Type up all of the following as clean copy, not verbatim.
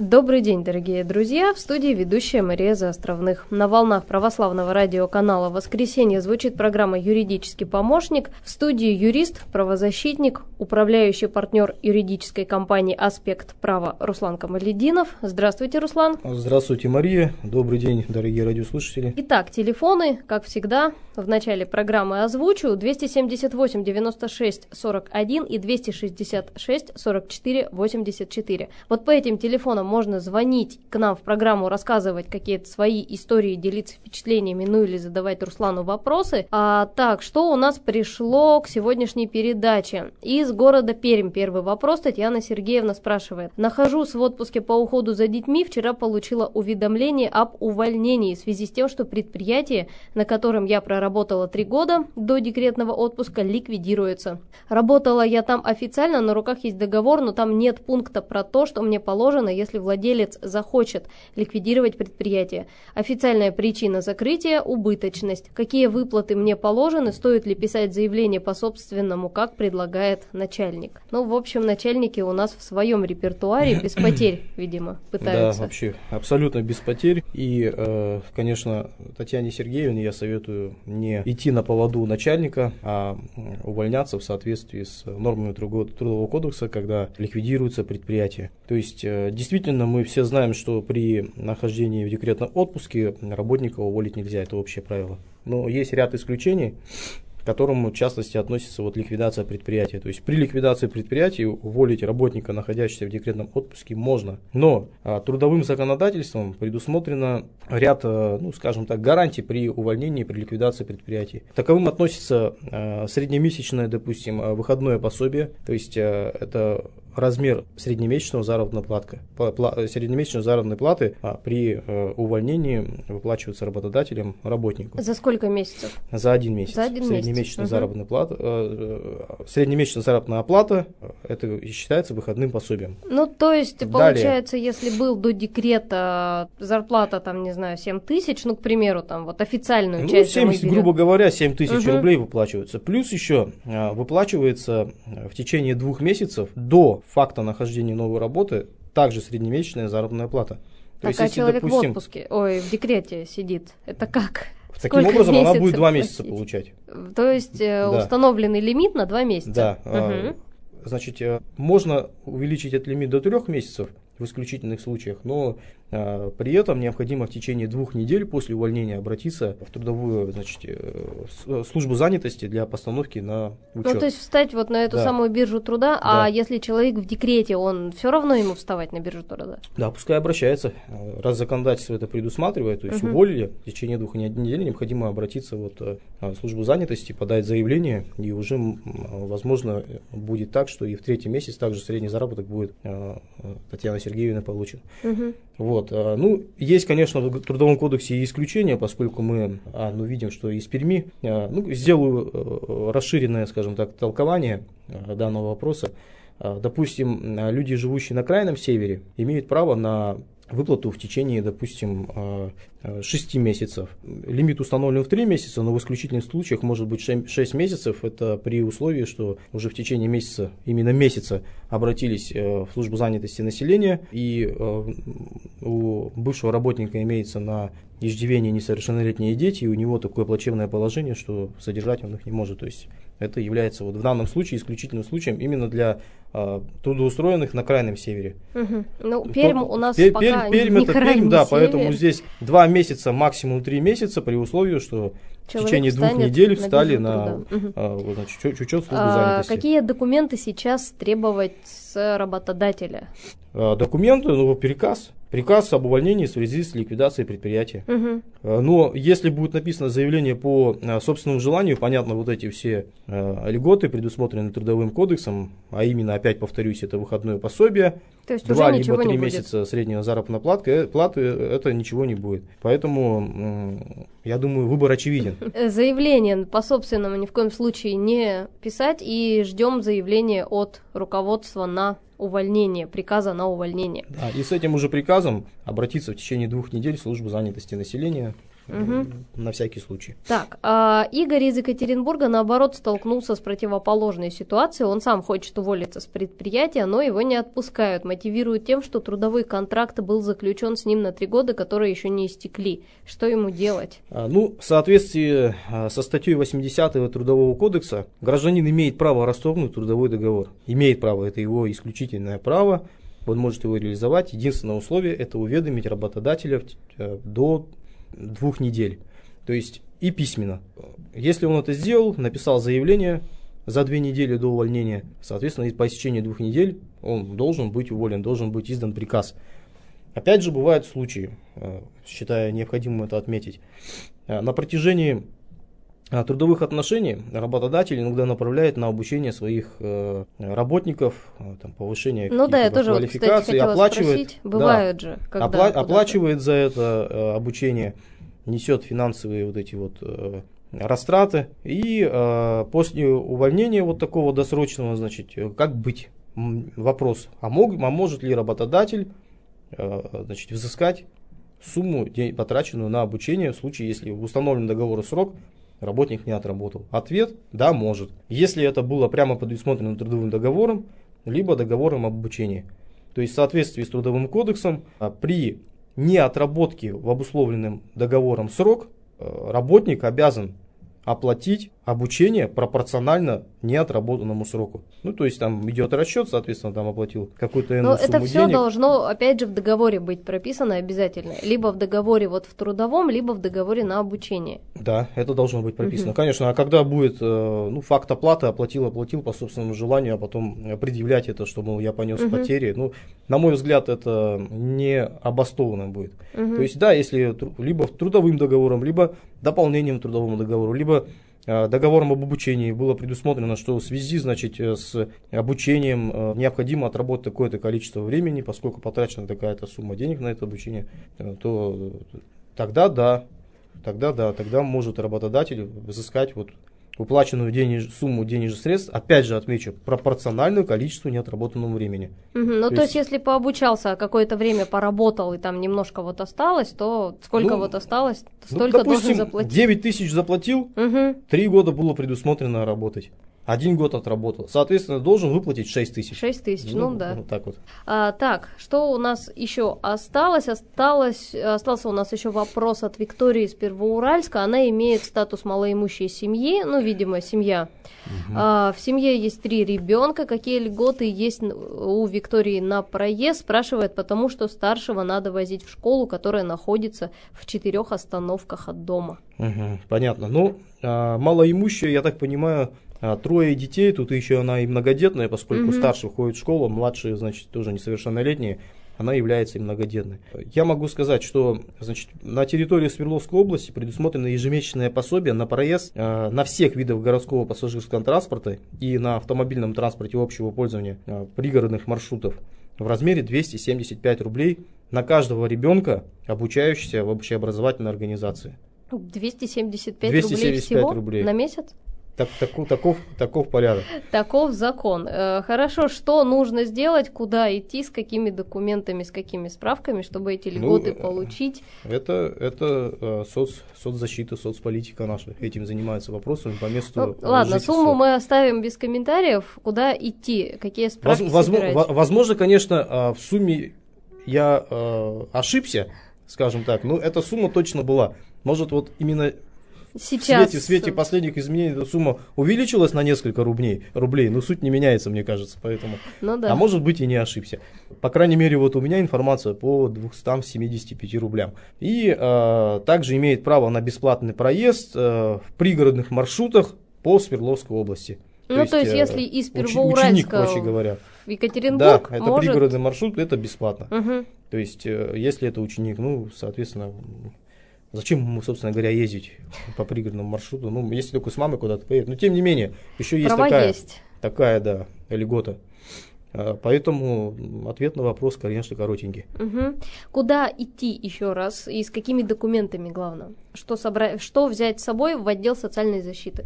Добрый день, дорогие друзья! В студии ведущая Мария Заостровных. На волнах православного радиоканала «Воскресенье» звучит программа «Юридический помощник». В студии юрист, правозащитник, управляющий партнер юридической компании «Аспект права» Руслан Камалетдинов. Здравствуйте, Руслан. Здравствуйте, Мария. Добрый день, дорогие радиослушатели. Итак, телефоны, как всегда, в начале программы озвучу: 278 96 41 и 266 44 84. Вот по этим телефонам можно звонить к нам в программу, рассказывать какие-то свои истории, делиться впечатлениями, ну или задавать Руслану вопросы. Так, что у нас пришло к сегодняшней передаче? Из города Пермь первый вопрос. Татьяна Сергеевна спрашивает. Нахожусь в отпуске по уходу за детьми. Вчера получила уведомление об увольнении в связи с тем, что предприятие, на котором я проработала 3 года до декретного отпуска, ликвидируется. Работала я там официально, на руках есть договор, но там нет пункта про то, что мне положено, если владелец захочет ликвидировать предприятие. Официальная причина закрытия – убыточность. Какие выплаты мне положены? Стоит ли писать заявление по собственному, как предлагает начальник? Ну, в общем, начальники у нас в своем репертуаре без потерь, видимо, пытаются. Да, вообще абсолютно без потерь. И, конечно, Татьяне Сергеевне я советую не идти на поводу начальника, а увольняться в соответствии с нормами Трудового кодекса, когда ликвидируется предприятие. То есть, действительно, мы все знаем, что при нахождении в декретном отпуске работника уволить нельзя, это общее правило. Но есть ряд исключений, к которым, в частности, относится ликвидация предприятия. То есть при ликвидации предприятия уволить работника, находящегося в декретном отпуске, можно. Но трудовым законодательством предусмотрено ряд, скажем так, гарантий при увольнении, при ликвидации предприятий. К таковым относится среднемесячное, допустим, выходное пособие. То есть это размер среднемесячной заработной платы при увольнении выплачивается работодателем работнику. За сколько месяцев? За 1 месяц. За 1 месяц. Среднемесячная заработная оплата это считается выходным пособием. Ну, то есть, получается, если был до декрета зарплата, там, не знаю, 7 тысяч, ну, к примеру, там, вот официальную часть. 70, грубо говоря, 7 тысяч рублей выплачиваются. Плюс еще выплачивается в течение 2 месяцев до факта нахождения новой работы также среднемесячная заработная плата. А человек, допустим, в отпуске, в декрете сидит, это как? Таким образом, она будет 2 месяца получать. То есть установленный лимит на 2 месяца. Да. Значит, можно увеличить этот лимит до 3 месяцев в исключительных случаях, но при этом необходимо в течение 2 недель после увольнения обратиться в трудовую, службу занятости для постановки на учет. Ну, то есть встать вот на эту самую биржу труда, а если человек в декрете, он все равно ему вставать на биржу труда? Да, пускай обращается. Раз законодательство это предусматривает, то есть уволили, в течение 2 недель необходимо обратиться в службу занятости, подать заявление, и уже, возможно, будет так, что и в 3-й месяц также средний заработок будет Татьяна Сергеевна получит. Есть, конечно, в Трудовом кодексе и исключения, поскольку мы видим, что из Перми. Сделаю расширенное, скажем так, толкование данного вопроса. Допустим, люди, живущие на крайнем севере, имеют право на выплату в течение, допустим, 6 месяцев. Лимит установлен в 3 месяца, но в исключительных случаях может быть 6 месяцев. Это при условии, что уже в течение месяца, именно месяца, обратились в службу занятости населения, и у бывшего работника имеется на иждивении несовершеннолетние дети, и у него такое плачевное положение, что содержать он их не может. То есть это является в данном случае исключительным случаем именно для трудоустроенных на крайнем севере. Ну, Пермь у нас пока Пермь не это крайний Пермь, да, север. Поэтому здесь 2 месяца, максимум 3 месяца, при условии, что человек в течение 2 недель встали на учет службы занятости. Какие документы сейчас требовать с работодателя? Документы, приказ об увольнении в связи с ликвидацией предприятия. Но если будет написано заявление по собственному желанию, понятно, вот эти все льготы, предусмотренные Трудовым кодексом, а именно, опять повторюсь, это выходное пособие, то есть 2 уже либо 3 месяца среднего заработной платы, это ничего не будет. Поэтому, я думаю, выбор очевиден. Заявление по собственному ни в коем случае не писать, и ждем заявления от руководства на увольнение, приказа на увольнение. Да, и с этим уже приказом обратиться в течение 2 недель в службу занятости населения на всякий случай. Так, Игорь из Екатеринбурга, наоборот, столкнулся с противоположной ситуацией. Он сам хочет уволиться с предприятия, но его не отпускают. Мотивируют тем, что трудовой контракт был заключен с ним на 3 года, которые еще не истекли. Что ему делать? В соответствии со статьей 80 Трудового кодекса, гражданин имеет право расторгнуть трудовой договор. Имеет право, это его исключительное право. Он может его реализовать. Единственное условие – это уведомить работодателя до 2 недель. То есть и письменно. Если он это сделал, написал заявление за 2 недели до увольнения, соответственно, по истечении 2 недель он должен быть уволен, должен быть издан приказ. Опять же, бывают случаи, считаю необходимым это отметить. На протяжении трудовых отношений работодатель иногда направляет на обучение своих работников, повышение квалификации, оплачивает, бывают же, оплачивает за это обучение, несет финансовые растраты, и после увольнения такого досрочного, как быть? Вопрос, может ли работодатель взыскать сумму, потраченную на обучение в случае, если в установленный договором срок работник не отработал? Ответ – да, может. Если это было прямо предусмотрено трудовым договором, либо договором об обучении. То есть в соответствии с Трудовым кодексом при неотработке в обусловленном договором срок работник обязан оплатить обучение пропорционально неотработанному сроку. То есть там идет расчет, соответственно, там оплатил какую-то иную сумму денег. Но это все должно, опять же, в договоре быть прописано обязательно. Либо в договоре в трудовом, либо в договоре на обучение. Да, это должно быть прописано. Конечно, а когда будет факт оплаты, оплатил по собственному желанию, а потом предъявлять это, что, мол, я понес потери, на мой взгляд, это не обоснованно будет. То есть, да, если либо трудовым договором, либо дополнением к трудовому договору, либо договором об обучении было предусмотрено, что в связи, с обучением необходимо отработать такое-то количество времени, поскольку потрачена такая-то сумма денег на это обучение, то тогда может работодатель взыскать уплаченную сумму денежных средств, опять же отмечу, пропорциональную количеству неотработанного времени. То есть, если пообучался, какое-то время поработал и там немножко осталось, то сколько осталось, столько допустим, должен заплатить. 9 тысяч заплатил, 3 года было предусмотрено работать. 1 год отработал. Соответственно, должен выплатить 6 тысяч. 6 тысяч, да. Вот так вот. Так, что у нас еще осталось? Остался у нас еще вопрос от Виктории из Первоуральска. Она имеет статус малоимущей семьи, видимо, семья. В семье есть 3 ребенка. Какие льготы есть у Виктории на проезд? Спрашивает, потому что старшего надо возить в школу, которая находится в 4 остановках от дома. Понятно. Малоимущая, я так понимаю, 3 детей, тут еще она и многодетная, поскольку старший ходит в школу, младшие, тоже несовершеннолетние, она является и многодетной. Я могу сказать, что на территории Свердловской области предусмотрено ежемесячное пособие на проезд на всех видах городского пассажирского транспорта и на автомобильном транспорте общего пользования пригородных маршрутов в размере 275 рублей на каждого ребенка, обучающегося в общеобразовательной организации. 275 рублей всего на месяц? Таков порядок. Таков закон. Хорошо, что нужно сделать, куда идти, с какими документами, с какими справками, чтобы эти льготы получить? Это соцзащита, соцполитика наша этим занимается вопросами по месту ладно, жительства. сумму мы оставим без комментариев. Куда идти, какие справки собирать? Возможно, конечно, в сумме я ошибся, скажем так, но эта сумма точно была. Может, именно сейчас в свете последних изменений эта сумма увеличилась на несколько рублей, но суть не меняется, мне кажется, поэтому. Да. А может быть и не ошибся. По крайней мере, у меня информация по 275 рублям. И также имеет право на бесплатный проезд в пригородных маршрутах по Свердловской области. То есть если из Первоуральска ученик, проще говоря, в Екатеринбург, да, это пригородный маршрут, это бесплатно. То есть если это ученик, соответственно, зачем ему, собственно говоря, ездить по пригородному маршруту? Если только с мамой куда-то поедет. Но тем не менее, еще есть такая льгота. Поэтому ответ на вопрос, конечно, коротенький. Куда идти еще раз и с какими документами, главное? Что взять с собой в отдел социальной защиты?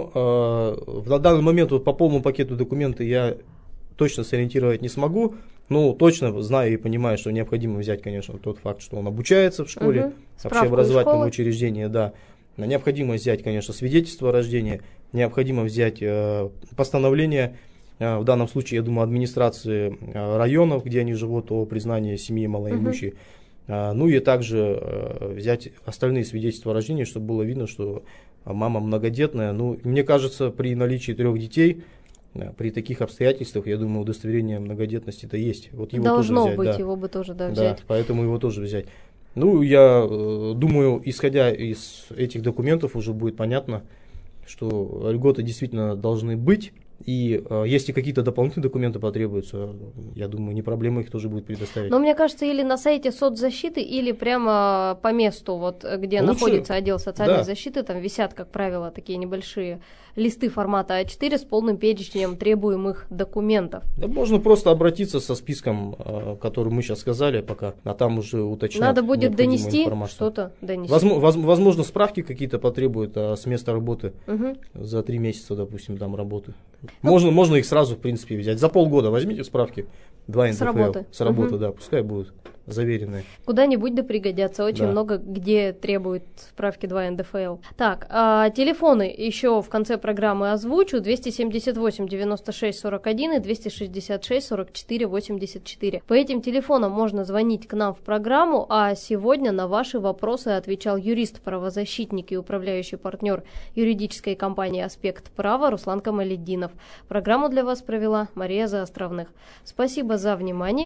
На данный момент по полному пакету документов я точно сориентировать не смогу. Ну, точно знаю и понимаю, что необходимо взять, конечно, тот факт, что он обучается в школе, общеобразовательном учреждении, да. Необходимо взять, конечно, свидетельство о рождении, необходимо взять постановление, в данном случае, я думаю, администрации районов, где они живут, о признании семьи малоимущей. Ну и также взять остальные свидетельства о рождении, чтобы было видно, что мама многодетная. Ну, мне кажется, при наличии 3 детей, при таких обстоятельствах, я думаю, удостоверение многодетности-то есть. Вот его должно тоже взять, быть, да. его бы тоже взять. Да, поэтому его тоже взять. Ну, я думаю, исходя из этих документов, уже будет понятно, что льготы действительно должны быть. И если какие-то дополнительные документы потребуются, я думаю, не проблема их тоже будет предоставить. Но мне кажется, или на сайте соцзащиты, или прямо по месту, вот где лучше, находится отдел социальной защиты, там висят, как правило, такие небольшие листы формата А4 с полным перечнем требуемых документов. Да, можно просто обратиться со списком, который мы сейчас сказали пока, а там уже уточнять. Надо будет донести что-то, донести. Возможно, справки какие-то потребуют с места работы за 3 месяца, допустим, там работы. Можно их сразу, в принципе, взять. За полгода возьмите справки 2 НДФЛ. С работы, да, пускай будут заверенные. Куда-нибудь да пригодятся. Очень много где требуют справки 2 НДФЛ. Так, телефоны еще в конце программы озвучу. 278 96 41 и 266 44 84. По этим телефонам можно звонить к нам в программу, а сегодня на ваши вопросы отвечал юрист-правозащитник и управляющий партнер юридической компании «Аспект права» Руслан Камалетдинов. Программу для вас провела Мария Заостровных. Спасибо за внимание.